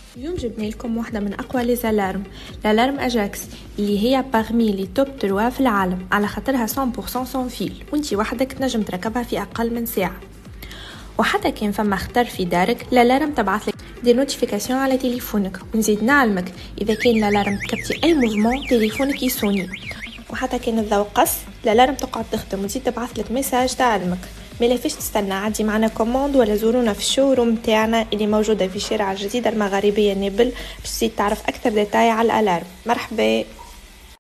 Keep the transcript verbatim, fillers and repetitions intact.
اليوم جبنا لكم واحدة من أقوى لي زالارم، لالارم أجاكس اللي هي باغمي لي توب ثلاثة في العالم، على خاطرها مية بالمية سون فيل، وانتي وحدك تنجم تركبها في أقل من ساعة. وحتى كان فما خطر في دارك، لالارم تبعثلك دي نوتيفيكاسيون على تليفونك. ونزيد نعلمك إذا كان لالارم كبتي أي موفمون تليفونك يسوني. وحتى كان الضوء قص، لالارم تقعد تخدم وتزيد تبعثلك ميساج تعلمك. ما لافيش تستنى، عادي معنا كوموند ولا زورونا في الشوروم تاعنا اللي موجوده في شارع الجزيره المغاربيه نابل باش تزيد تعرف اكثر ديتاي على الالارم. مرحبا.